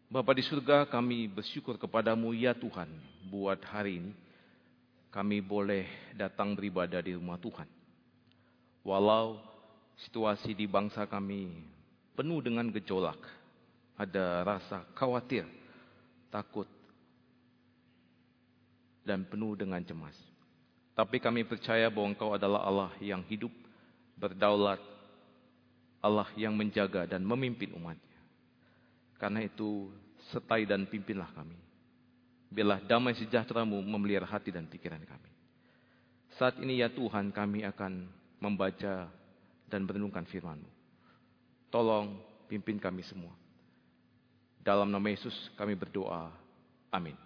Bapa di surga, kami bersyukur kepadamu ya Tuhan, buat hari ini kami boleh datang beribadah di rumah Tuhan. Walau situasi di bangsa kami penuh dengan gejolak, ada rasa khawatir, takut, dan penuh dengan cemas. Tapi kami percaya bahwa Engkau adalah Allah yang hidup, berdaulat, Allah yang menjaga dan memimpin umat-Nya. Karena itu, sertai dan pimpinlah kami. Biarlah damai sejahtera-Mu memelihara hati dan pikiran kami. Saat ini ya Tuhan, kami akan membaca dan merenungkan firman-Mu. Tolong pimpin kami semua. Dalam nama Yesus kami berdoa. Amin.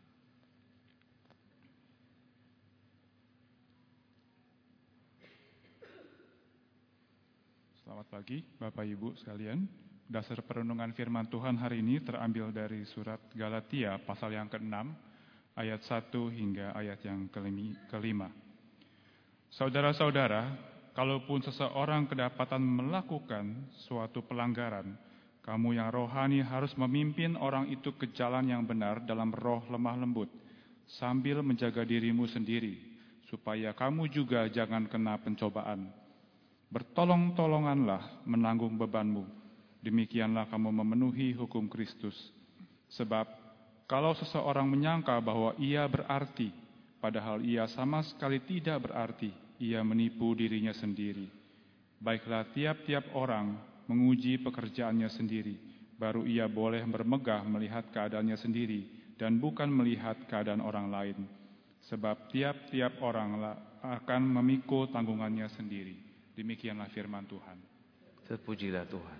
Selamat pagi Bapak Ibu sekalian. Dasar perenungan firman Tuhan hari ini terambil dari surat Galatia pasal yang ke-6 ayat 1 hingga ayat yang ke-5. Saudara-saudara, kalaupun seseorang kedapatan melakukan suatu pelanggaran, kamu yang rohani harus memimpin orang itu ke jalan yang benar dalam roh lemah lembut, sambil menjaga dirimu sendiri, supaya kamu juga jangan kena pencobaan. Bertolong-tolonganlah menanggung bebanmu. Demikianlah kamu memenuhi hukum Kristus. Sebab kalau seseorang menyangka bahwa ia berarti, padahal ia sama sekali tidak berarti, ia menipu dirinya sendiri. Baiklah tiap-tiap orang menguji pekerjaannya sendiri, baru ia boleh bermegah melihat keadaannya sendiri dan bukan melihat keadaan orang lain. Sebab tiap-tiap orang akan memikul tanggungannya sendiri. Demikianlah firman Tuhan. Terpujilah Tuhan.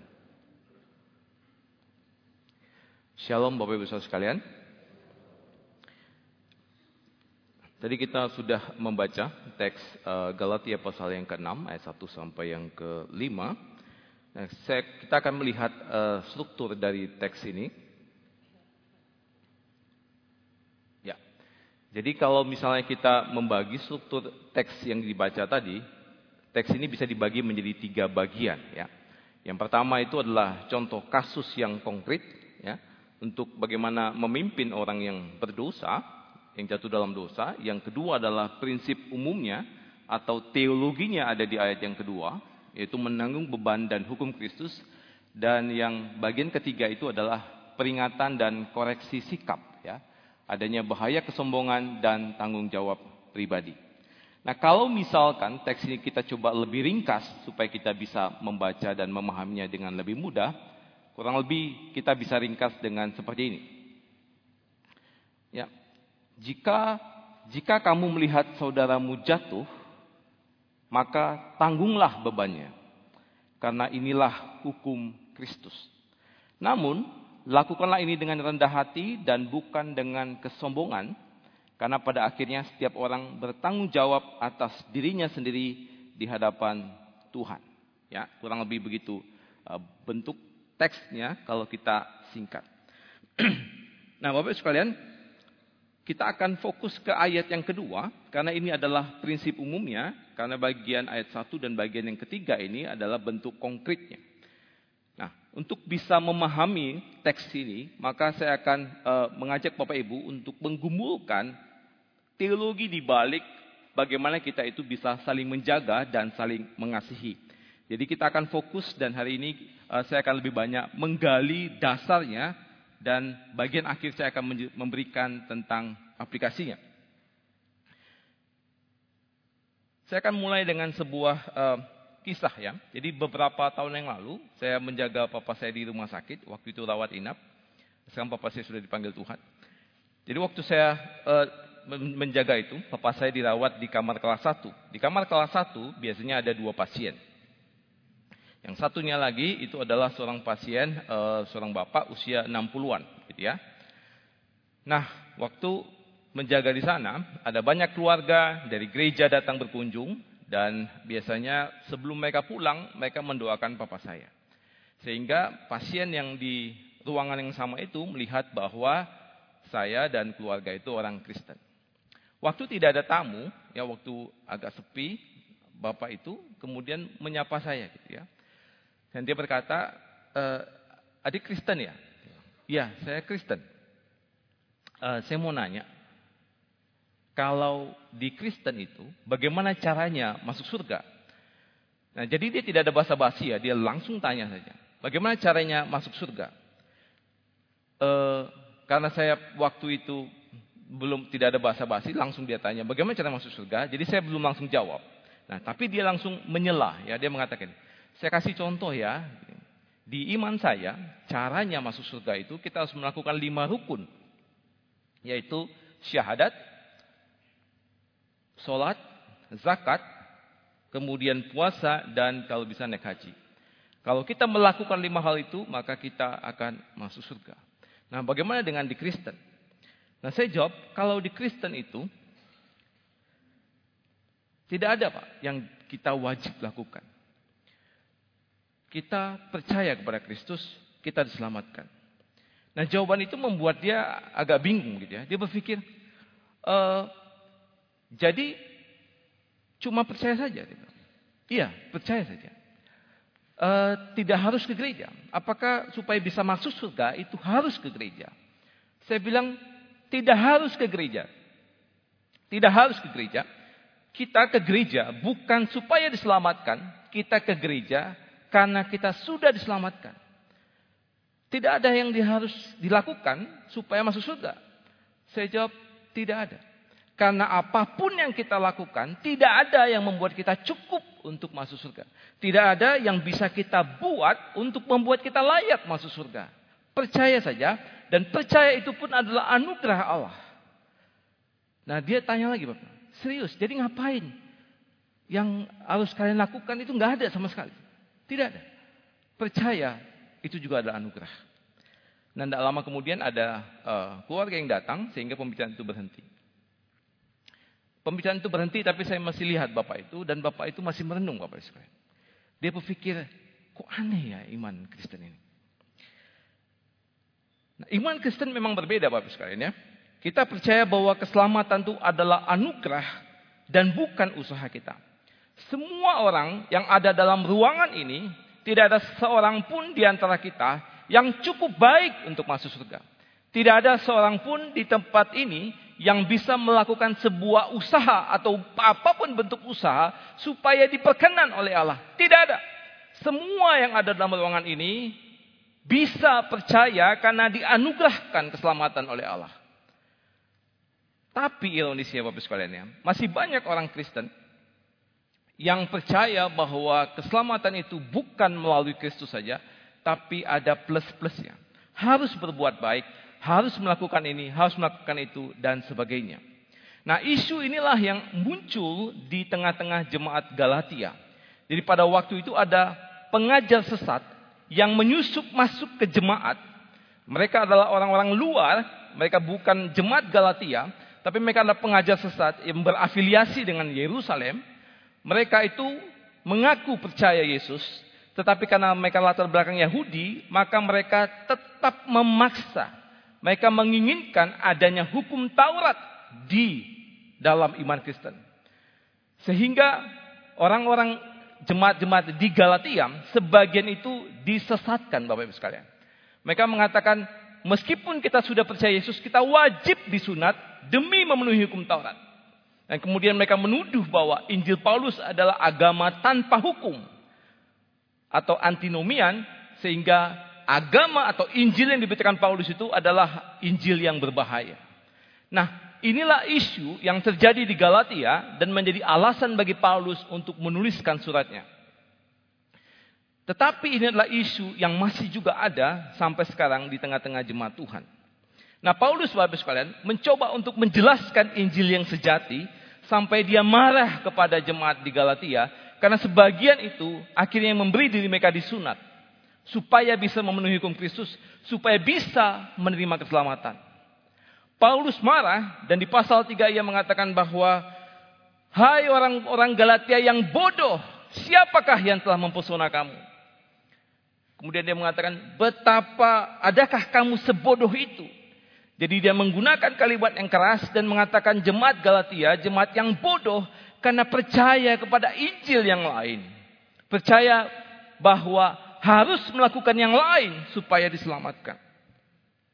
Shalom Bapak Ibu Saudara sekalian. Tadi kita sudah membaca teks Galatia pasal yang ke-6 ayat 1 sampai yang ke-5. Nah, kita akan melihat struktur dari teks ini. Ya. Jadi kalau misalnya kita membagi struktur teks yang dibaca tadi, teks ini bisa dibagi menjadi 3 bagian, ya. Yang pertama itu adalah contoh kasus yang konkret, ya, untuk bagaimana memimpin orang yang berdosa, yang jatuh dalam dosa. Yang kedua adalah prinsip umumnya atau teologinya ada di ayat yang kedua, yaitu menanggung beban dan hukum Kristus. Dan yang bagian ketiga itu adalah peringatan dan koreksi sikap, ya, adanya bahaya kesombongan dan tanggung jawab pribadi. Nah, kalau misalkan teks ini kita coba lebih ringkas supaya kita bisa membaca dan memahaminya dengan lebih mudah, kurang lebih kita bisa ringkas dengan seperti ini. Ya, jika kamu melihat saudaramu jatuh, maka tanggunglah bebannya, karena inilah hukum Kristus. Namun, lakukanlah ini dengan rendah hati dan bukan dengan kesombongan, karena pada akhirnya setiap orang bertanggung jawab atas dirinya sendiri di hadapan Tuhan. Ya, kurang lebih begitu bentuk teksnya kalau kita singkat. Nah, Bapak Ibu sekalian, kita akan fokus ke ayat yang kedua, karena ini adalah prinsip umumnya, karena bagian ayat 1 dan bagian yang ketiga ini adalah bentuk konkretnya. Nah, untuk bisa memahami teks ini, maka saya akan mengajak Bapak Ibu untuk menggumulkan teologi di balik bagaimana kita itu bisa saling menjaga dan saling mengasihi. Jadi kita akan fokus dan hari ini saya akan lebih banyak menggali dasarnya dan bagian akhir saya akan memberikan tentang aplikasinya. Saya akan mulai dengan sebuah kisah, ya. Jadi beberapa tahun yang lalu saya menjaga papa saya di rumah sakit, waktu itu rawat inap. Sekarang papa saya sudah dipanggil Tuhan. Jadi waktu saya menjaga itu, papa saya dirawat di kamar kelas 1. Di kamar kelas 1 biasanya ada 2 pasien. Yang satunya lagi itu adalah seorang pasien, seorang bapak usia 60-an, gitu ya. Nah, waktu menjaga di sana, ada banyak keluarga dari gereja datang berkunjung, dan biasanya sebelum mereka pulang, mereka mendoakan papa saya. Sehingga pasien yang di ruangan yang sama itu melihat bahwa saya dan keluarga itu orang Kristen. Waktu tidak ada tamu, ya, waktu agak sepi, bapak itu kemudian menyapa saya, gitu ya. Dan dia berkata, adik Kristen ya? Ya, saya Kristen. Saya mau nanya, kalau di Kristen itu, bagaimana caranya masuk surga? Nah, jadi dia tidak ada basa-basi ya, dia langsung tanya saja. Bagaimana caranya masuk surga? Karena saya waktu itu tidak ada basa-basi, langsung dia tanya, bagaimana cara masuk surga? Jadi saya belum langsung jawab. Nah, tapi dia langsung menyelah ya, dia mengatakan, saya kasih contoh ya. Di iman saya, caranya masuk surga itu kita harus melakukan 5 rukun. Yaitu syahadat, sholat, zakat, kemudian puasa, dan kalau bisa naik haji. Kalau kita melakukan 5 hal itu, maka kita akan masuk surga. Nah, bagaimana dengan di Kristen? Nah, saya jawab, kalau di Kristen itu, tidak ada Pak yang kita wajib lakukan. Kita percaya kepada Kristus, kita diselamatkan. Nah, jawaban itu membuat dia agak bingung gitu ya. Dia berpikir, jadi cuma percaya saja. Iya, percaya saja. Tidak harus ke gereja. Apakah supaya bisa masuk surga itu harus ke gereja? Saya bilang, tidak harus ke gereja. Tidak harus ke gereja. Kita ke gereja bukan supaya diselamatkan. Kita ke gereja karena kita sudah diselamatkan. Tidak ada yang harus dilakukan supaya masuk surga. Saya jawab, tidak ada. Karena apapun yang kita lakukan, tidak ada yang membuat kita cukup untuk masuk surga. Tidak ada yang bisa kita buat untuk membuat kita layak masuk surga. Percaya saja, dan percaya itu pun adalah anugerah Allah. Nah, dia tanya lagi, Bapak, serius, jadi ngapain? Yang harus kalian lakukan itu nggak ada sama sekali. Tidak ada. Percaya itu juga adalah anugerah. Nah, tidak lama kemudian ada keluarga yang datang sehingga pembicaraan itu berhenti. Pembicaraan itu berhenti, tapi saya masih lihat Bapak itu, dan Bapak itu masih merenung, Bapak sekalian. Dia berpikir, kok aneh ya iman Kristen ini. Nah, iman Kristen memang berbeda Bapak sekalian ya. Kita percaya bahwa keselamatan itu adalah anugerah dan bukan usaha kita. Semua orang yang ada dalam ruangan ini, tidak ada seorang pun di antara kita yang cukup baik untuk masuk surga. Tidak ada seorang pun di tempat ini yang bisa melakukan sebuah usaha atau apapun bentuk usaha supaya diperkenan oleh Allah. Tidak ada. Semua yang ada dalam ruangan ini bisa percaya karena dianugerahkan keselamatan oleh Allah. Tapi ironisnya Bapak sekalian ya, masih banyak orang Kristen yang percaya bahwa keselamatan itu bukan melalui Kristus saja, tapi ada plus-plusnya. Harus berbuat baik, harus melakukan ini, harus melakukan itu, dan sebagainya. Nah, isu inilah yang muncul di tengah-tengah jemaat Galatia. Jadi pada waktu itu ada pengajar sesat yang menyusup masuk ke jemaat. Mereka adalah orang-orang luar, mereka bukan jemaat Galatia, tapi mereka adalah pengajar sesat yang berafiliasi dengan Yerusalem. Mereka itu mengaku percaya Yesus, tetapi karena mereka latar belakang Yahudi, maka mereka tetap memaksa. Mereka menginginkan adanya hukum Taurat di dalam iman Kristen. Sehingga orang-orang jemaat-jemaat di Galatia, sebagian itu disesatkan Bapak Ibu sekalian. Mereka mengatakan, meskipun kita sudah percaya Yesus, kita wajib disunat demi memenuhi hukum Taurat. Dan kemudian mereka menuduh bahwa Injil Paulus adalah agama tanpa hukum atau antinomian, sehingga agama atau Injil yang diberitakan Paulus itu adalah Injil yang berbahaya. Nah, inilah isu yang terjadi di Galatia dan menjadi alasan bagi Paulus untuk menuliskan suratnya. Tetapi ini adalah isu yang masih juga ada sampai sekarang di tengah-tengah jemaat Tuhan. Nah, Paulus Bapak sekalian mencoba untuk menjelaskan Injil yang sejati sampai dia marah kepada jemaat di Galatia karena sebagian itu akhirnya memberi diri mereka disunat supaya bisa memenuhi hukum Kristus, supaya bisa menerima keselamatan. Paulus marah dan di pasal 3 ia mengatakan bahwa, hai orang-orang Galatia yang bodoh, siapakah yang telah mempesona kamu? Kemudian dia mengatakan, betapa adakah kamu sebodoh itu? Jadi dia menggunakan kalimat yang keras dan mengatakan jemaat Galatia, jemaat yang bodoh karena percaya kepada Injil yang lain. Percaya bahwa harus melakukan yang lain supaya diselamatkan.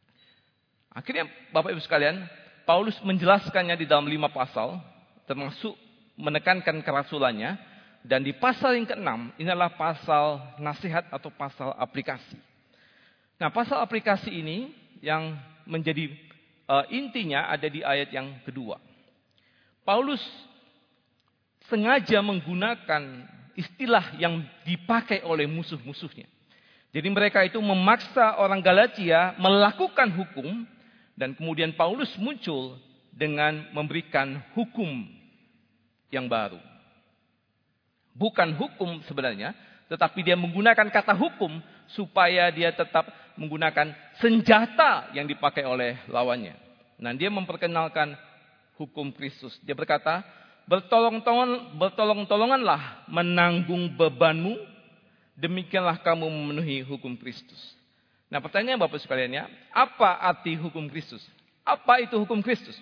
Akhirnya Bapak Ibu sekalian, Paulus menjelaskannya di dalam 5 pasal, termasuk menekankan kerasulannya. Dan di pasal yang ke-6, ini adalah pasal nasihat atau pasal aplikasi. Nah, pasal aplikasi ini yang menjadi intinya ada di ayat yang kedua. Paulus sengaja menggunakan istilah yang dipakai oleh musuh-musuhnya. Jadi mereka itu memaksa orang Galatia melakukan hukum, dan kemudian Paulus muncul dengan memberikan hukum yang baru. Bukan hukum sebenarnya, tetapi dia menggunakan kata hukum supaya dia tetap menggunakan senjata yang dipakai oleh lawannya. Nah, dia memperkenalkan hukum Kristus. Dia berkata, bertolong-tolonganlah menanggung bebanmu, demikianlah kamu memenuhi hukum Kristus. Nah, pertanyaan Bapak sekalian ya, apa arti hukum Kristus? Apa itu hukum Kristus?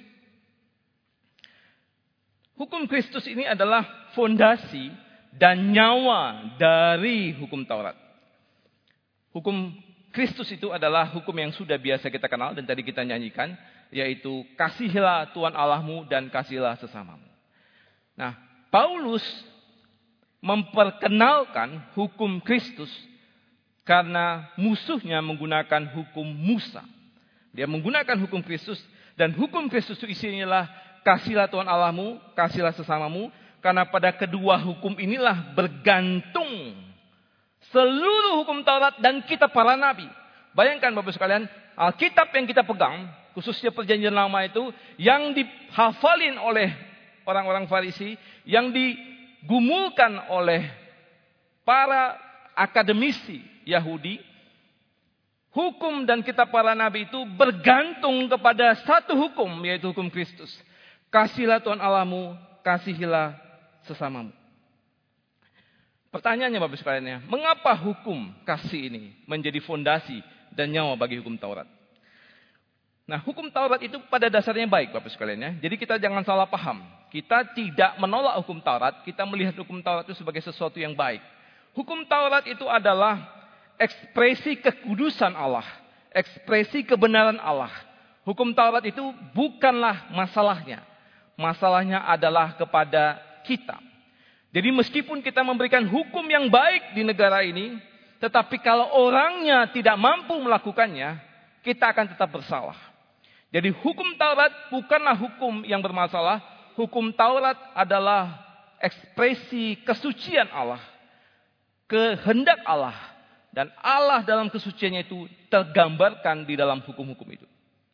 Hukum Kristus ini adalah fondasi dan nyawa dari hukum Taurat. Hukum Kristus itu adalah hukum yang sudah biasa kita kenal dan tadi kita nyanyikan, yaitu kasihilah Tuhan Allahmu dan kasihilah sesamamu. Nah, Paulus memperkenalkan hukum Kristus karena musuhnya menggunakan hukum Musa. Dia menggunakan hukum Kristus, dan hukum Kristus itu isinya kasihilah Tuhan Allahmu, kasihilah sesamamu, karena pada kedua hukum inilah bergantung seluruh hukum Taurat dan kitab para nabi. Bayangkan Bapak sekalian, Alkitab yang kita pegang, khususnya Perjanjian Lama itu, yang dihafalin oleh orang-orang Farisi, yang digumulkan oleh para akademisi Yahudi, hukum dan kitab para nabi itu bergantung kepada satu hukum, yaitu hukum Kristus. Kasihilah Tuhan Allahmu, kasihilah sesamamu. Pertanyaannya Bapak sekalian ya, mengapa hukum kasih ini menjadi fondasi dan nyawa bagi hukum Taurat? Nah, hukum Taurat itu pada dasarnya baik Bapak sekalian ya. Jadi kita jangan salah paham. Kita tidak menolak hukum Taurat, kita melihat hukum Taurat itu sebagai sesuatu yang baik. Hukum Taurat itu adalah ekspresi kekudusan Allah, ekspresi kebenaran Allah. Hukum Taurat itu bukanlah masalahnya. Masalahnya adalah kepada kita. Jadi meskipun kita memberikan hukum yang baik di negara ini, tetapi kalau orangnya tidak mampu melakukannya, kita akan tetap bersalah. Jadi hukum Taurat bukanlah hukum yang bermasalah. Hukum Taurat adalah ekspresi kesucian Allah, kehendak Allah. Dan Allah dalam kesuciannya itu tergambarkan di dalam hukum-hukum itu.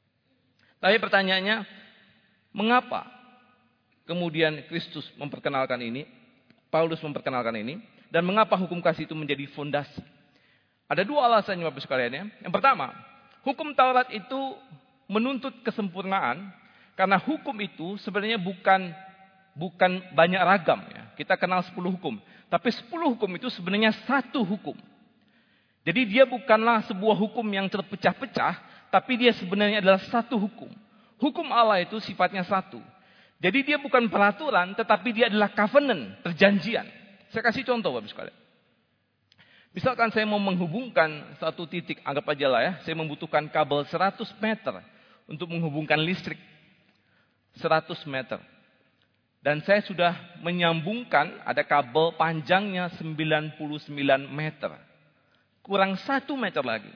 Tapi pertanyaannya, mengapa kemudian Kristus memperkenalkan ini? Paulus memperkenalkan ini, dan mengapa hukum kasih itu menjadi fondasi? Ada dua alasannya Bapak sekalian ya. Yang pertama, hukum Taurat itu menuntut kesempurnaan, karena hukum itu sebenarnya bukan banyak ragam ya. Kita kenal 10 hukum, tapi 10 hukum itu sebenarnya satu hukum. Jadi dia bukanlah sebuah hukum yang terpecah-pecah, tapi dia sebenarnya adalah satu hukum. Hukum Allah itu sifatnya satu. Jadi dia bukan peraturan, tetapi dia adalah covenant, perjanjian. Saya kasih contoh Bapak sekalian. Misalkan saya mau menghubungkan satu titik, anggap aja lah ya, saya membutuhkan kabel 100 meter untuk menghubungkan listrik 100 meter. Dan saya sudah menyambungkan, ada kabel panjangnya 99 meter. Kurang 1 meter lagi.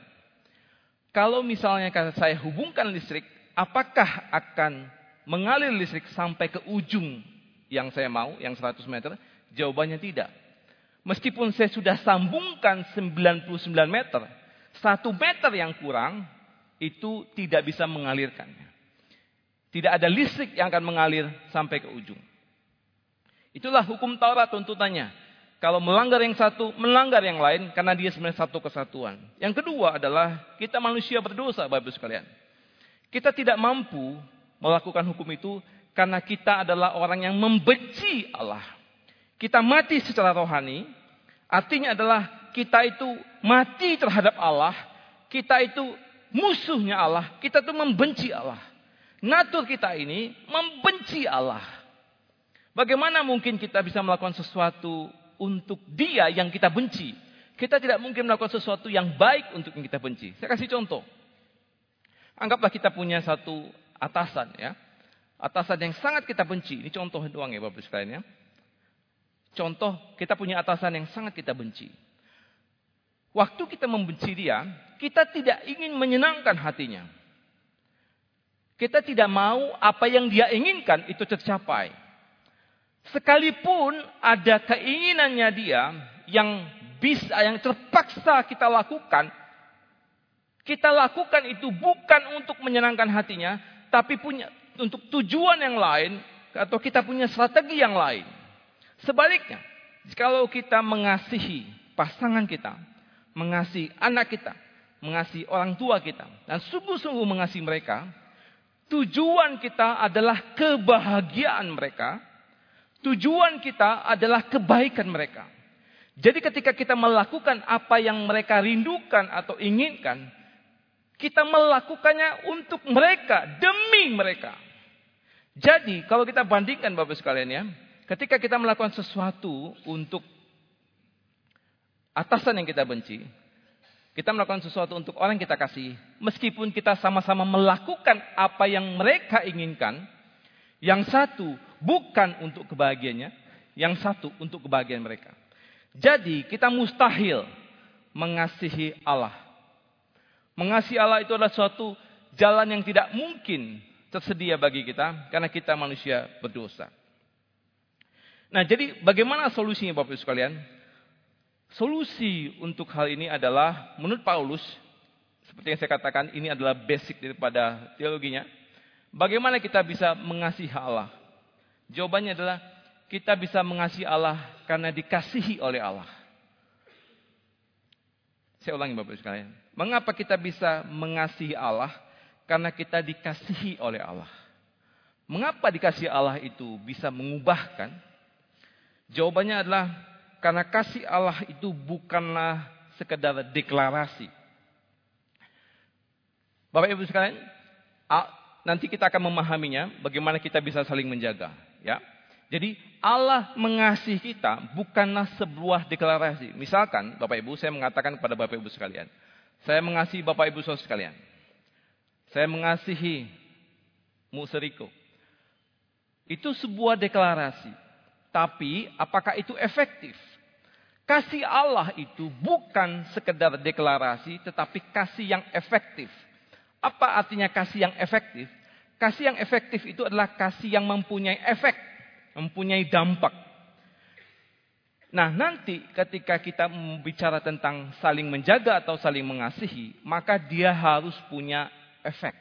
Kalau misalnya saya hubungkan listrik, apakah akan mengalir listrik sampai ke ujung yang saya mau, yang 100 meter? Jawabannya tidak. Meskipun saya sudah sambungkan 99 meter, 1 meter yang kurang, itu tidak bisa mengalirkannya. Tidak ada listrik yang akan mengalir sampai ke ujung. Itulah hukum Taurat tuntutannya. Kalau melanggar yang satu, melanggar yang lain, karena dia sebenarnya satu kesatuan. Yang kedua adalah, kita manusia berdosa Bapak sekalian. Kita tidak mampu melakukan hukum itu karena kita adalah orang yang membenci Allah. Kita mati secara rohani, artinya adalah kita itu mati terhadap Allah, kita itu musuhnya Allah, kita itu membenci Allah. Natur kita ini membenci Allah. Bagaimana mungkin kita bisa melakukan sesuatu untuk Dia yang kita benci? Kita tidak mungkin melakukan sesuatu yang baik untuk yang kita benci. Saya kasih contoh. Anggaplah kita punya satu atasan ya. Atasan yang sangat kita benci. Ini contoh doang ya Bapak sekalian ya. Contoh, kita punya atasan yang sangat kita benci. Waktu kita membenci dia, kita tidak ingin menyenangkan hatinya. Kita tidak mau apa yang dia inginkan itu tercapai. Sekalipun ada keinginannya dia yang terpaksa kita lakukan itu bukan untuk menyenangkan hatinya, tapi untuk tujuan yang lain, atau kita punya strategi yang lain. Sebaliknya, kalau kita mengasihi pasangan kita, mengasihi anak kita, mengasihi orang tua kita, dan sungguh-sungguh mengasihi mereka, tujuan kita adalah kebahagiaan mereka, tujuan kita adalah kebaikan mereka. Jadi ketika kita melakukan apa yang mereka rindukan atau inginkan, kita melakukannya untuk mereka, demi mereka. Jadi kalau kita bandingkan Bapak sekalian ya, ketika kita melakukan sesuatu untuk atasan yang kita benci, kita melakukan sesuatu untuk orang yang kita kasih, meskipun kita sama-sama melakukan apa yang mereka inginkan, yang satu bukan untuk kebahagiaannya, yang satu untuk kebahagiaan mereka. Jadi kita mustahil mengasihi Allah. Mengasihi Allah itu adalah suatu jalan yang tidak mungkin tersedia bagi kita, karena kita manusia berdosa. Nah, jadi bagaimana solusinya Bapak Ibu sekalian? Solusi untuk hal ini adalah, menurut Paulus, seperti yang saya katakan, ini adalah basic daripada teologinya. Bagaimana kita bisa mengasihi Allah? Jawabannya adalah, kita bisa mengasihi Allah karena dikasihi oleh Allah. Saya ulangi Bapak Ibu sekalian. Mengapa kita bisa mengasihi Allah? Karena kita dikasihi oleh Allah. Mengapa dikasihi Allah itu bisa mengubahkan? Jawabannya adalah karena kasih Allah itu bukanlah sekedar deklarasi. Bapak Ibu sekalian, nanti kita akan memahaminya bagaimana kita bisa saling menjaga. Ya, jadi Allah mengasihi kita bukanlah sebuah deklarasi. Misalkan Bapak Ibu, saya mengatakan kepada Bapak Ibu sekalian, saya mengasihi Bapak Ibu saudara sekalian. Saya mengasihi Mu Seriko. Itu sebuah deklarasi. Tapi apakah itu efektif? Kasih Allah itu bukan sekedar deklarasi, tetapi kasih yang efektif. Apa artinya kasih yang efektif? Kasih yang efektif itu adalah kasih yang mempunyai efek, mempunyai dampak. Nah, nanti ketika kita bicara tentang saling menjaga atau saling mengasihi, maka dia harus punya efek.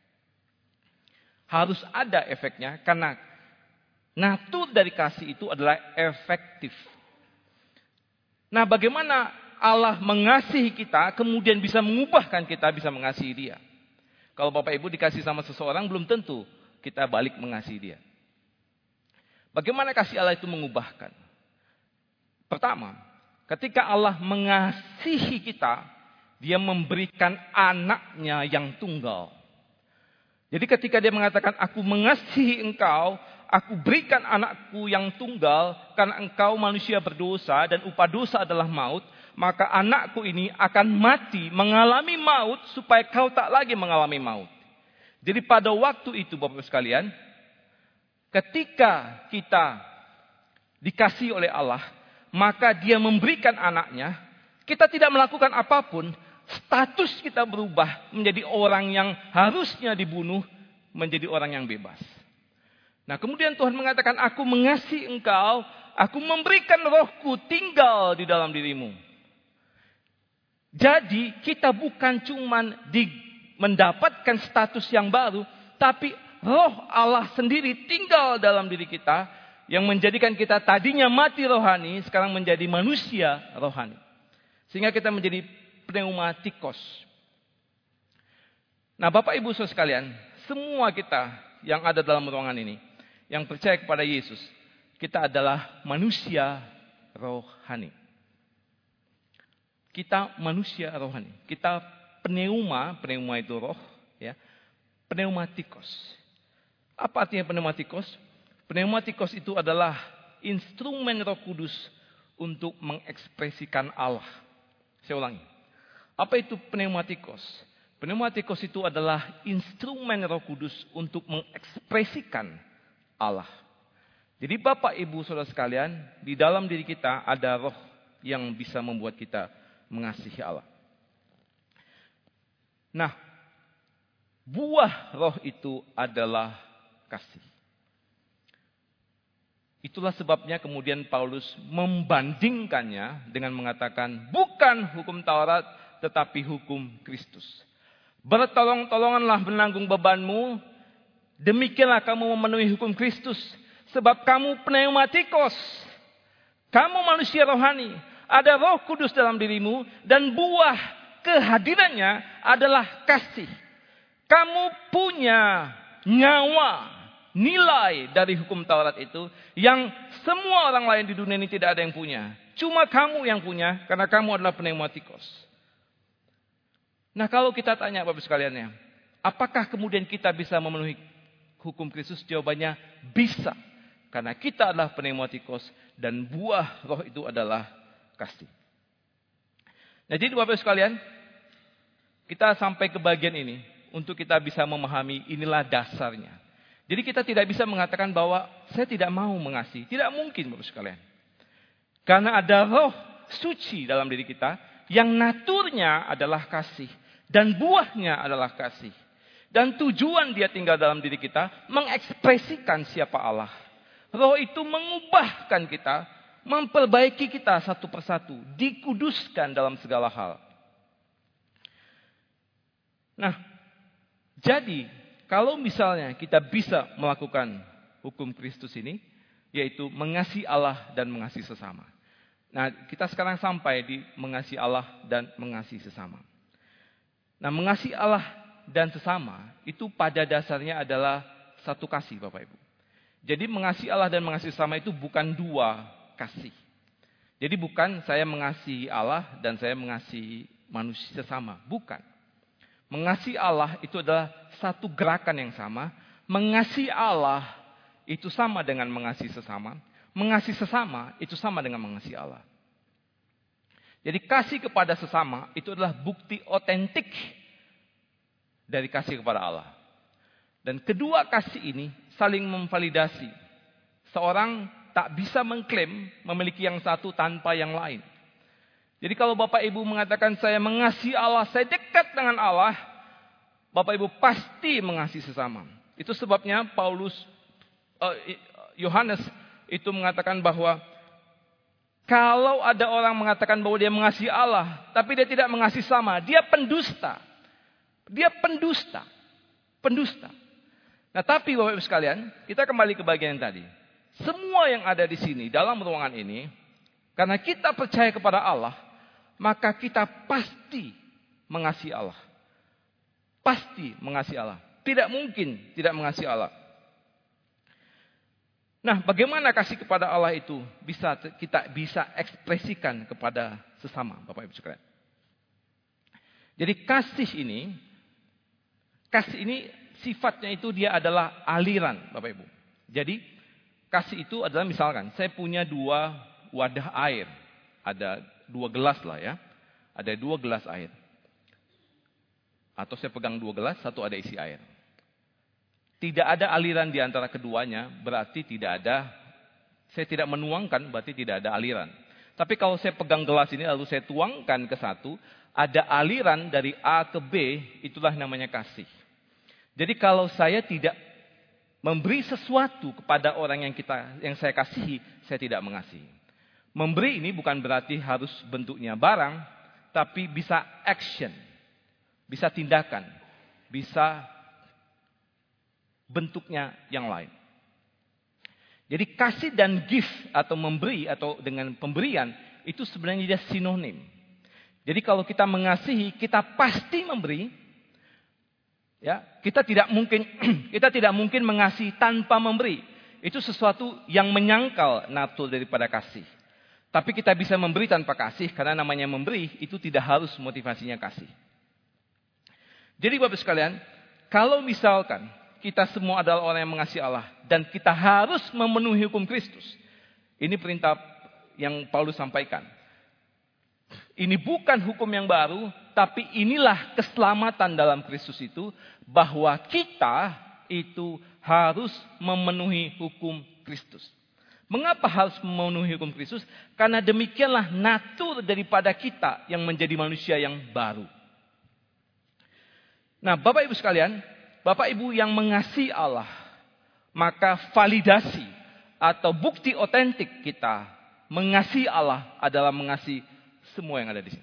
Harus ada efeknya, karena natur dari kasih itu adalah efektif. Nah, bagaimana Allah mengasihi kita, kemudian bisa mengubahkan kita bisa mengasihi dia. Kalau Bapak Ibu dikasih sama seseorang, belum tentu kita balik mengasihi dia. Bagaimana kasih Allah itu mengubahkan? Pertama, ketika Allah mengasihi kita, dia memberikan anaknya yang tunggal. Jadi ketika dia mengatakan, aku mengasihi engkau, aku berikan anakku yang tunggal, karena engkau manusia berdosa dan upah dosa adalah maut, maka anakku ini akan mati, mengalami maut, supaya kau tak lagi mengalami maut. Jadi pada waktu itu Bapak-Ibu sekalian, ketika kita dikasihi oleh Allah, maka dia memberikan anaknya, kita tidak melakukan apapun, status kita berubah menjadi orang yang harusnya dibunuh, menjadi orang yang bebas. Nah, kemudian Tuhan mengatakan, aku mengasihi engkau, aku memberikan rohku tinggal di dalam dirimu. Jadi kita bukan cuman mendapatkan status yang baru, tapi roh Allah sendiri tinggal dalam diri kita, yang menjadikan kita tadinya mati rohani, sekarang menjadi manusia rohani. Sehingga kita menjadi pneumatikos. Nah, Bapak Ibu saudara sekalian, semua kita yang ada dalam ruangan ini, yang percaya kepada Yesus, kita adalah manusia rohani. Kita manusia rohani. Kita pneuma itu roh, ya. Pneumatikos. Apa artinya pneumatikos? Pneumatikos itu adalah instrumen Roh Kudus untuk mengekspresikan Allah. Saya ulangi. Apa itu pneumatikos? Pneumatikos itu adalah instrumen Roh Kudus untuk mengekspresikan Allah. Jadi Bapak, Ibu, Saudara sekalian, di dalam diri kita ada roh yang bisa membuat kita mengasihi Allah. Nah, buah roh itu adalah kasih. Itulah sebabnya kemudian Paulus membandingkannya dengan mengatakan, bukan hukum Taurat, tetapi hukum Kristus. Bertolong-tolonganlah menanggung bebanmu, demikianlah kamu memenuhi hukum Kristus. Sebab kamu pneumatikos, kamu manusia rohani, ada Roh Kudus dalam dirimu, dan buah kehadirannya adalah kasih. Kamu punya nyawa, nilai dari hukum Taurat itu, yang semua orang lain di dunia ini tidak ada yang punya. Cuma kamu yang punya, karena kamu adalah pneumatikos. Nah, kalau kita tanya Bapak sekalian, apakah kemudian kita bisa memenuhi hukum Kristus? Jawabannya bisa. Karena kita adalah pneumatikos dan buah roh itu adalah kasih. Nah, jadi Bapak sekalian, kita sampai ke bagian ini untuk kita bisa memahami inilah dasarnya. Jadi kita tidak bisa mengatakan bahwa saya tidak mau mengasihi. Tidak mungkin Bapak sekalian. Karena ada roh suci dalam diri kita yang naturnya adalah kasih. Dan buahnya adalah kasih. Dan tujuan dia tinggal dalam diri kita mengekspresikan siapa Allah. Roh itu mengubahkan kita, memperbaiki kita satu persatu, dikuduskan dalam segala hal. Nah, jadi kalau misalnya kita bisa melakukan hukum Kristus ini, yaitu mengasihi Allah dan mengasihi sesama. Nah, kita sekarang sampai di mengasihi Allah dan mengasihi sesama. Nah, mengasihi Allah dan sesama itu pada dasarnya adalah satu kasih, Bapak Ibu. Jadi mengasihi Allah dan mengasihi sesama itu bukan dua kasih. Jadi bukan saya mengasihi Allah dan saya mengasihi manusia sesama. Bukan. Mengasihi Allah itu adalah satu gerakan yang sama. Mengasihi Allah itu sama dengan mengasihi sesama. Mengasihi sesama itu sama dengan mengasihi Allah. Jadi kasih kepada sesama itu adalah bukti otentik dari kasih kepada Allah. Dan kedua kasih ini saling memvalidasi. Seorang tak bisa mengklaim memiliki yang satu tanpa yang lain. Jadi kalau Bapak Ibu mengatakan saya mengasihi Allah, saya dekat dengan Allah, Bapak Ibu pasti mengasihi sesama. Itu sebabnya Yohanes itu mengatakan bahwa kalau ada orang mengatakan bahwa dia mengasihi Allah, tapi dia tidak mengasihi sama, dia pendusta. Dia pendusta. Pendusta. Nah, tapi Bapak Ibu sekalian, kita kembali ke bagian yang tadi. Semua yang ada di sini, dalam ruangan ini, karena kita percaya kepada Allah, maka kita pasti mengasihi Allah. Pasti mengasihi Allah. Tidak mungkin tidak mengasihi Allah. Nah, bagaimana kasih kepada Allah itu kita bisa ekspresikan kepada sesama, Bapak Ibu sekalian. Jadi kasih ini sifatnya itu dia adalah aliran, Bapak Ibu. Jadi kasih itu adalah misalkan saya punya 2 wadah air, ada 2 gelas lah ya, ada 2 gelas air. Atau saya pegang 2 gelas, satu ada isi air. Tidak ada aliran di antara keduanya, berarti saya tidak menuangkan, berarti tidak ada aliran. Tapi kalau saya pegang gelas ini lalu saya tuangkan ke satu, ada aliran dari A ke B, itulah namanya kasih. Jadi kalau saya tidak memberi sesuatu kepada orang yang saya kasihi, saya tidak mengasihi. Memberi ini bukan berarti harus bentuknya barang, tapi bisa action, bisa tindakan, bisa bentuknya yang lain. Jadi kasih dan gift atau memberi atau dengan pemberian itu sebenarnya dia sinonim. Jadi kalau kita mengasihi, kita pasti memberi. Ya, kita tidak mungkin mengasihi tanpa memberi. Itu sesuatu yang menyangkal natur daripada kasih. Tapi kita bisa memberi tanpa kasih karena namanya memberi itu tidak harus motivasinya kasih. Jadi Bapak sekalian, kalau misalkan kita semua adalah orang yang mengasihi Allah dan kita harus memenuhi hukum Kristus. Ini perintah yang Paulus sampaikan. Ini bukan hukum yang baru, Tetapi inilah keselamatan dalam Kristus itu, bahwa kita itu harus memenuhi hukum Kristus. Mengapa harus memenuhi hukum Kristus? Karena demikianlah natur daripada kita yang menjadi manusia yang baru. Nah, Bapak Ibu sekalian, Bapak Ibu yang mengasihi Allah, maka validasi atau bukti otentik kita mengasihi Allah adalah mengasihi semua yang ada di sini.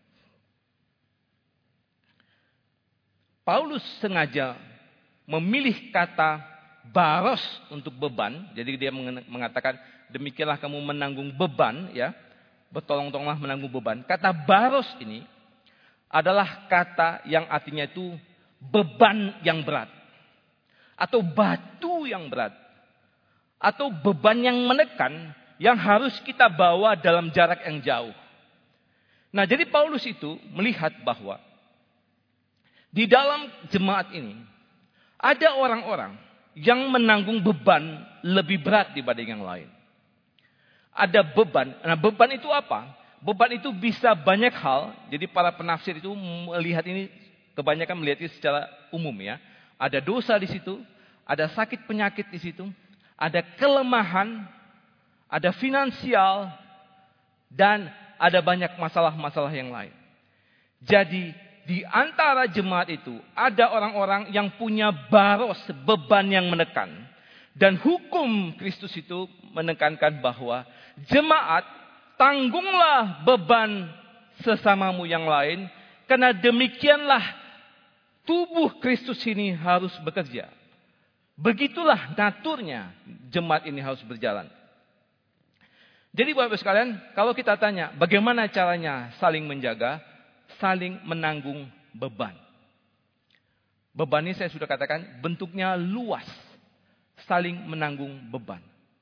Paulus sengaja memilih kata baros untuk beban. Jadi dia mengatakan, demikianlah kamu menanggung beban, ya. Bertolong-tolonglah menanggung beban. Kata baros ini adalah kata yang artinya itu beban yang berat. Atau batu yang berat. Atau beban yang menekan yang harus kita bawa dalam jarak yang jauh. Nah, jadi Paulus itu melihat bahwa di dalam jemaat ini ada orang-orang yang menanggung beban lebih berat dibanding yang lain. Ada beban. Nah, beban itu apa? Beban itu bisa banyak hal. Jadi para penafsir itu melihat ini, kebanyakan melihat ini secara umum, ya. Ada dosa di situ, ada sakit penyakit di situ, ada kelemahan, ada finansial, dan ada banyak masalah-masalah yang lain. Jadi di antara jemaat itu ada orang-orang yang punya baros, beban yang menekan. Dan hukum Kristus itu menekankan bahwa jemaat, tanggunglah beban sesamamu yang lain, karena demikianlah tubuh Kristus ini harus bekerja. Begitulah naturnya jemaat ini harus berjalan. Jadi Bapak-Ibu sekalian, kalau kita tanya bagaimana caranya saling menjaga, saling menanggung beban. Beban ini saya sudah katakan bentuknya luas. Saling menanggung beban.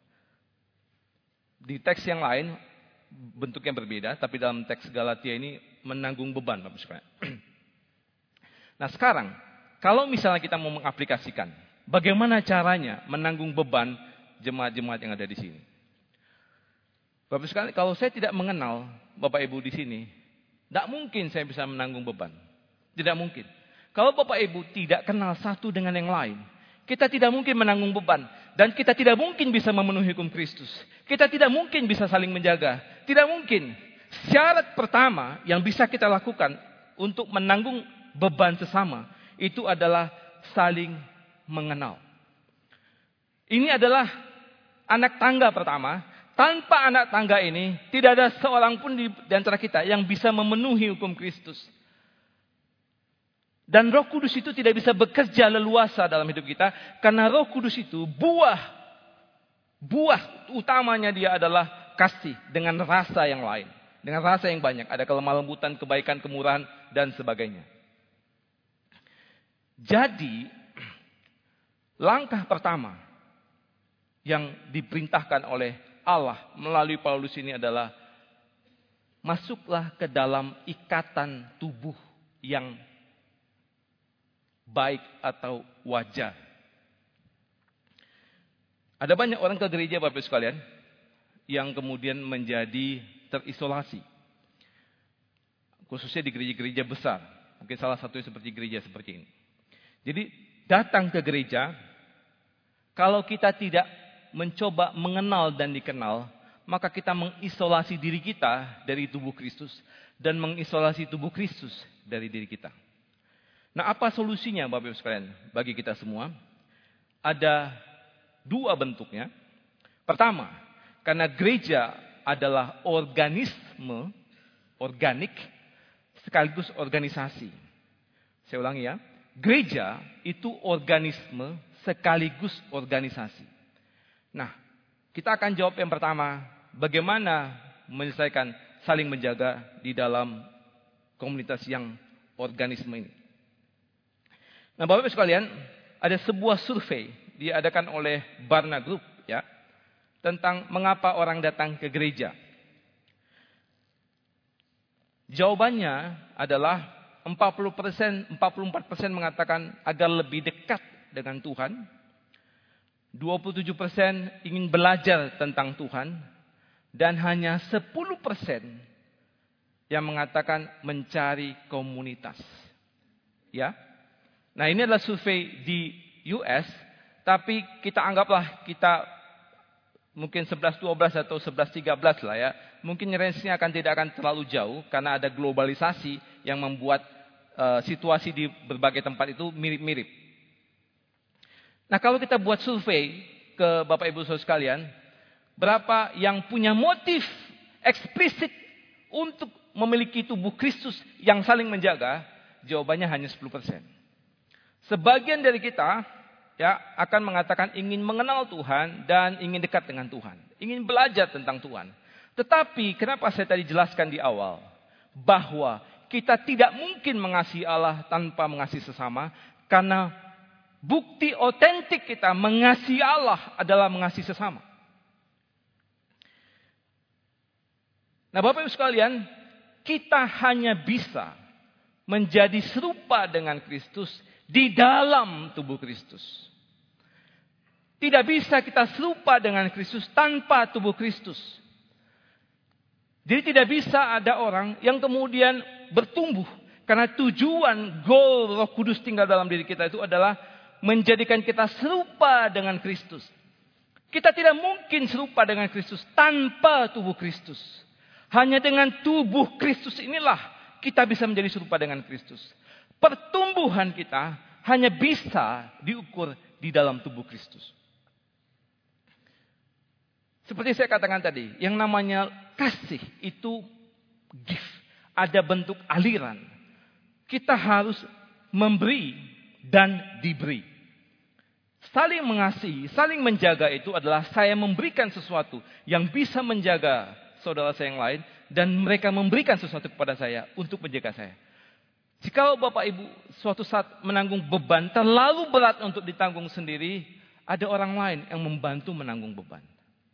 Di teks yang lain bentuknya berbeda, tapi dalam teks Galatia ini menanggung beban, Bapak sekalian. Nah, sekarang kalau misalnya kita mau mengaplikasikan bagaimana caranya menanggung beban jemaat-jemaat yang ada di sini. Bapak sekalian, kalau saya tidak mengenal Bapak Ibu di sini, tidak mungkin saya bisa menanggung beban. Tidak mungkin. Kalau Bapak Ibu tidak kenal satu dengan yang lain, kita tidak mungkin menanggung beban. Dan kita tidak mungkin bisa memenuhi hukum Kristus. Kita tidak mungkin bisa saling menjaga. Tidak mungkin. Syarat pertama yang bisa kita lakukan untuk menanggung beban sesama, itu adalah saling mengenal. Ini adalah anak tangga pertama. Tanpa anak tangga ini, tidak ada seorang pun di antara kita yang bisa memenuhi hukum Kristus. Dan Roh Kudus itu tidak bisa bekerja leluasa dalam hidup kita, karena Roh Kudus itu buah utamanya dia adalah kasih dengan rasa yang lain, dengan rasa yang banyak. Ada kelemah lembutan, kebaikan, kemurahan, dan sebagainya. Jadi, langkah pertama yang diperintahkan oleh Allah melalui Paulus ini adalah masuklah ke dalam ikatan tubuh yang baik atau wajar. Ada banyak orang ke gereja Bapak Ibu sekalian yang kemudian menjadi terisolasi. Khususnya di gereja-gereja besar. Mungkin salah satunya seperti gereja seperti ini. Jadi datang ke gereja, kalau kita tidak mencoba mengenal dan dikenal, maka kita mengisolasi diri kita dari tubuh Kristus dan mengisolasi tubuh Kristus dari diri kita. Nah, apa solusinya Bapak Ibu sekalian bagi kita semua? Ada dua bentuknya. Pertama, karena gereja adalah organisme, organik, sekaligus organisasi. Saya ulangi ya, gereja itu organisme sekaligus organisasi. Nah, kita akan jawab yang pertama, bagaimana menyelesaikan saling menjaga di dalam komunitas yang organisme ini. Nah, Bapak Ibu sekalian, ada sebuah survei diadakan oleh Barna Group, ya, tentang mengapa orang datang ke gereja. Jawabannya adalah 44% mengatakan agar lebih dekat dengan Tuhan. 27% ingin belajar tentang Tuhan. Dan hanya 10% yang mengatakan mencari komunitas. Ya. Nah, ini adalah survei di US, tapi kita anggaplah kita mungkin 11-12 atau 11-13 lah ya. Mungkin range-nya tidak akan terlalu jauh karena ada globalisasi yang membuat situasi di berbagai tempat itu mirip-mirip. Nah, kalau kita buat survei ke Bapak Ibu Saudara sekalian, berapa yang punya motif eksplisit untuk memiliki tubuh Kristus yang saling menjaga? Jawabannya hanya 10%. Sebagian dari kita ya akan mengatakan ingin mengenal Tuhan dan ingin dekat dengan Tuhan, ingin belajar tentang Tuhan. Tetapi kenapa saya tadi jelaskan di awal bahwa kita tidak mungkin mengasihi Allah tanpa mengasihi sesama, karena bukti otentik kita mengasihi Allah adalah mengasihi sesama. Nah, Bapak Ibu sekalian, kita hanya bisa menjadi serupa dengan Kristus di dalam tubuh Kristus. Tidak bisa kita serupa dengan Kristus tanpa tubuh Kristus. Jadi tidak bisa ada orang yang kemudian bertumbuh. Karena tujuan, goal Roh Kudus tinggal dalam diri kita itu adalah menjadikan kita serupa dengan Kristus. Kita tidak mungkin serupa dengan Kristus tanpa tubuh Kristus. Hanya dengan tubuh Kristus inilah kita bisa menjadi serupa dengan Kristus. Pertumbuhan kita hanya bisa diukur di dalam tubuh Kristus. Seperti saya katakan tadi, yang namanya kasih itu gift. Ada bentuk aliran. Kita harus memberi dan diberi. Saling mengasihi, saling menjaga itu adalah saya memberikan sesuatu yang bisa menjaga saudara saya yang lain. Dan mereka memberikan sesuatu kepada saya untuk menjaga saya. Jika Bapak Ibu suatu saat menanggung beban terlalu berat untuk ditanggung sendiri, ada orang lain yang membantu menanggung beban.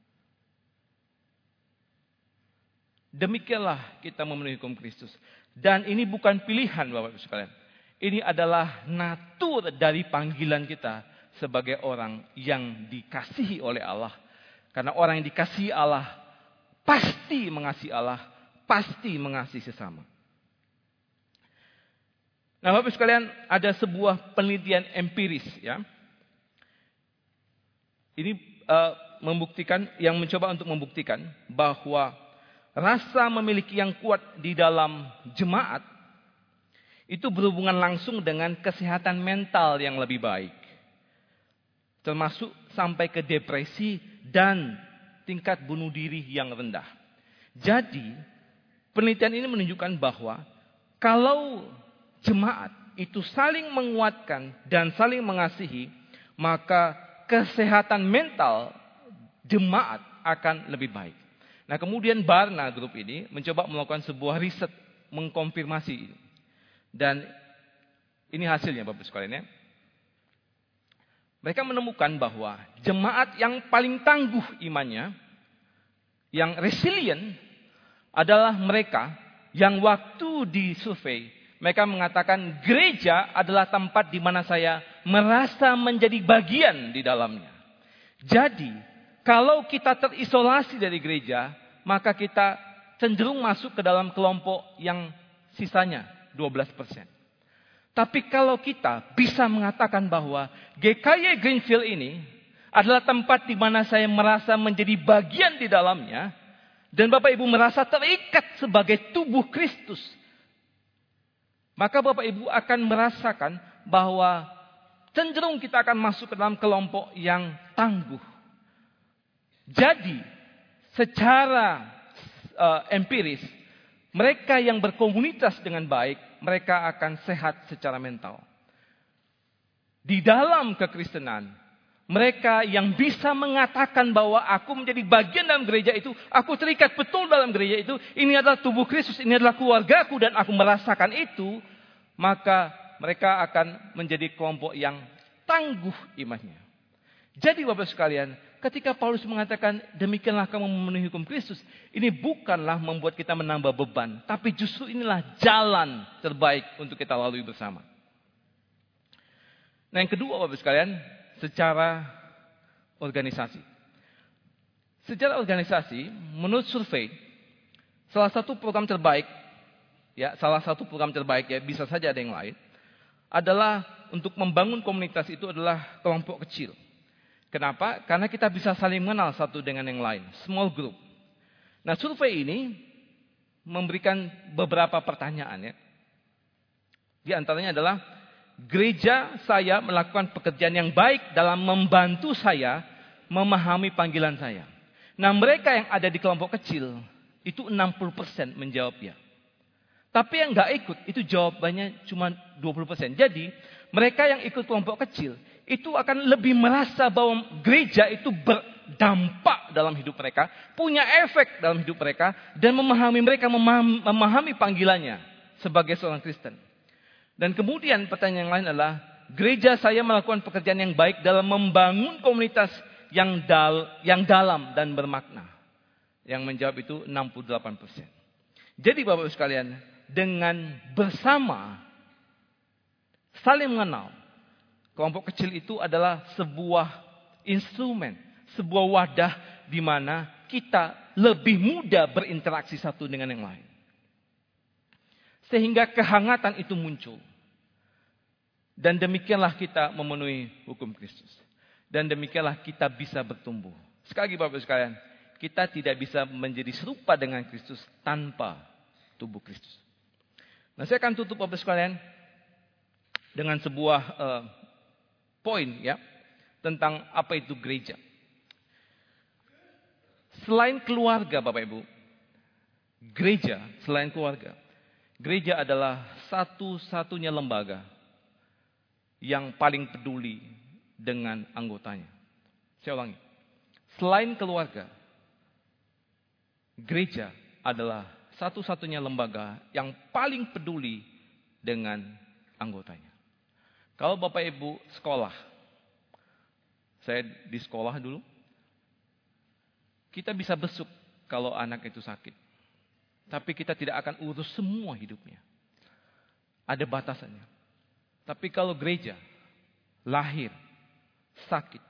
Demikianlah kita memenuhi hukum Kristus. Dan ini bukan pilihan Bapak Ibu sekalian. Ini adalah natur dari panggilan kita sebagai orang yang dikasihi oleh Allah. Karena orang yang dikasihi Allah pasti mengasihi Allah, pasti mengasihi sesama. Nah, Bapak Ibu sekalian, ada sebuah penelitian empiris ya. Ini yang mencoba untuk membuktikan bahwa rasa memiliki yang kuat di dalam jemaat itu berhubungan langsung dengan kesehatan mental yang lebih baik. Termasuk sampai ke depresi dan tingkat bunuh diri yang rendah. Jadi, penelitian ini menunjukkan bahwa kalau jemaat itu saling menguatkan dan saling mengasihi, maka kesehatan mental jemaat akan lebih baik. Nah, kemudian Barna Group ini mencoba melakukan sebuah riset mengkonfirmasi ini. Dan ini hasilnya Bapak sekalian ya. Mereka menemukan bahwa jemaat yang paling tangguh imannya, yang resilient, adalah mereka yang waktu disurvei, mereka mengatakan gereja adalah tempat di mana saya merasa menjadi bagian di dalamnya. Jadi, kalau kita terisolasi dari gereja, maka kita cenderung masuk ke dalam kelompok yang sisanya 12%. Tapi kalau kita bisa mengatakan bahwa GKY Greenfield ini adalah tempat di mana saya merasa menjadi bagian di dalamnya, dan Bapak Ibu merasa terikat sebagai tubuh Kristus, maka Bapak Ibu akan merasakan bahwa cenderung kita akan masuk ke dalam kelompok yang tangguh. Jadi, secara empiris, mereka yang berkomunitas dengan baik, mereka akan sehat secara mental. Di dalam kekristenan, mereka yang bisa mengatakan bahwa aku menjadi bagian dalam gereja itu, aku terikat betul dalam gereja itu, ini adalah tubuh Kristus, ini adalah keluargaku dan aku merasakan itu, maka mereka akan menjadi kelompok yang tangguh imannya. Jadi Bapak sekalian, ketika Paulus mengatakan demikianlah kamu memenuhi hukum Kristus, ini bukanlah membuat kita menambah beban, tapi justru inilah jalan terbaik untuk kita lalui bersama. Nah, yang kedua Bapak sekalian, secara organisasi. Secara organisasi, menurut survei, salah satu program terbaik ya salah satu program terbaik, ya bisa saja ada yang lain, adalah untuk membangun komunitas itu adalah kelompok kecil. Kenapa? Karena kita bisa saling mengenal satu dengan yang lain, small group. Nah, survei ini memberikan beberapa pertanyaan, ya. Di antaranya adalah, gereja saya melakukan pekerjaan yang baik dalam membantu saya memahami panggilan saya. Nah, mereka yang ada di kelompok kecil itu 60% menjawab ya. Tapi yang nggak ikut itu jawabannya cuma 20%. Jadi mereka yang ikut kelompok kecil itu akan lebih merasa bahwa gereja itu berdampak dalam hidup mereka, punya efek dalam hidup mereka, dan memahami panggilannya sebagai seorang Kristen. Dan kemudian pertanyaan yang lain adalah, gereja saya melakukan pekerjaan yang baik dalam membangun komunitas yang dalam dan bermakna. Yang menjawab itu 68%. Jadi Bapak Ibu sekalian, dengan bersama saling mengenal, kelompok kecil itu adalah sebuah instrumen, sebuah wadah di mana kita lebih mudah berinteraksi satu dengan yang lain. Sehingga kehangatan itu muncul. Dan demikianlah kita memenuhi hukum Kristus. Dan demikianlah kita bisa bertumbuh. Sekali lagi Bapak Ibu sekalian, kita tidak bisa menjadi serupa dengan Kristus tanpa tubuh Kristus. Nah, saya akan tutup Bapak Ibu sekalian dengan sebuah poin, ya, tentang apa itu gereja. Selain keluarga Bapak Ibu, gereja selain keluarga, gereja adalah satu-satunya lembaga yang paling peduli dengan anggotanya. Saya ulangi. Selain keluarga, gereja adalah satu-satunya lembaga yang paling peduli dengan anggotanya. Kalau Bapak Ibu sekolah, saya di sekolah dulu, kita bisa besuk kalau anak itu sakit. Tapi kita tidak akan urus semua hidupnya. Ada batasannya. Tapi kalau gereja lahir, sakit,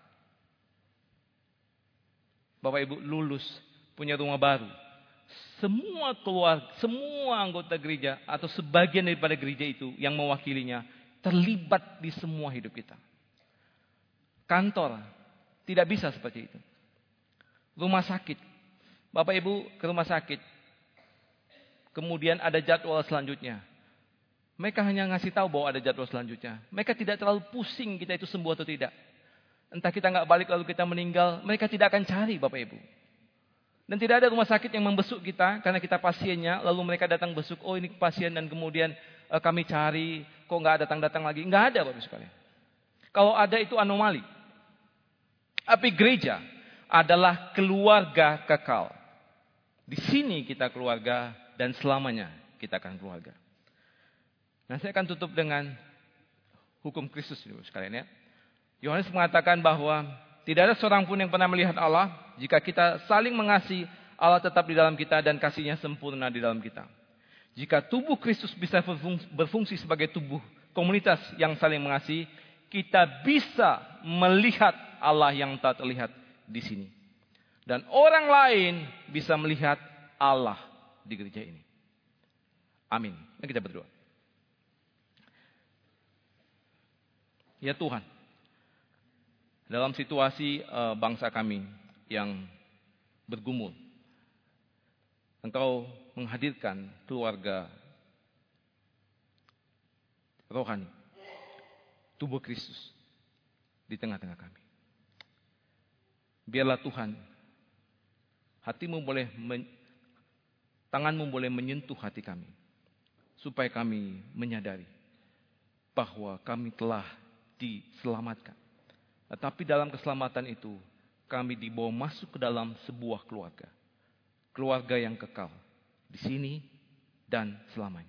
Bapak Ibu lulus, punya rumah baru, semua keluarga, semua anggota gereja atau sebagian daripada gereja itu yang mewakilinya terlibat di semua hidup kita. Kantor tidak bisa seperti itu. Rumah sakit, Bapak Ibu ke rumah sakit, kemudian ada jadwal selanjutnya. Mereka hanya ngasih tahu bahwa ada jadwal selanjutnya. Mereka tidak terlalu pusing kita itu sembuh atau tidak. Entah kita nggak balik lalu kita meninggal, mereka tidak akan cari Bapak Ibu. Dan tidak ada rumah sakit yang membesuk kita karena kita pasiennya, lalu mereka datang besuk, oh ini pasien, dan kemudian kami cari, kok nggak datang-datang lagi. Nggak ada Bapak Ibu sekalian. Kalau ada itu anomali. Tapi gereja adalah keluarga kekal. Di sini kita keluarga dan selamanya kita akan keluarga. Nah, saya akan tutup dengan hukum Kristus Bapak sekalian, ya. Yohanes mengatakan bahwa tidak ada seorang pun yang pernah melihat Allah. Jika kita saling mengasihi, Allah tetap di dalam kita dan kasih-Nya sempurna di dalam kita. Jika tubuh Kristus bisa berfungsi sebagai tubuh komunitas yang saling mengasihi, kita bisa melihat Allah yang tak terlihat di sini. Dan orang lain bisa melihat Allah di gereja ini. Amin. Mari kita berdoa. Ya Tuhan, dalam situasi bangsa kami yang bergumul, Engkau menghadirkan keluarga rohani, tubuh Kristus di tengah-tengah kami. Biarlah Tuhan, tanganmu boleh menyentuh hati kami, supaya kami menyadari bahwa kami telah diselamatkan. Tetapi dalam keselamatan itu, kami dibawa masuk ke dalam sebuah keluarga. Keluarga yang kekal. Di sini dan selamanya.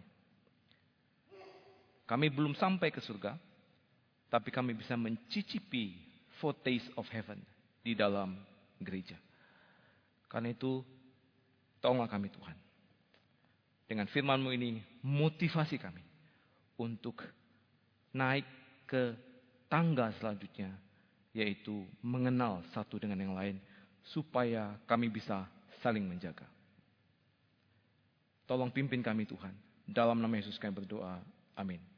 Kami belum sampai ke surga, tapi kami bisa mencicipi foretaste of heaven di dalam gereja. Karena itu, tolonglah kami Tuhan. Dengan firman-Mu ini, motivasi kami untuk naik ke tangga selanjutnya, yaitu mengenal satu dengan yang lain, supaya kami bisa saling menjaga. Tolong pimpin kami Tuhan, Dalam nama Yesus kami berdoa. Amin.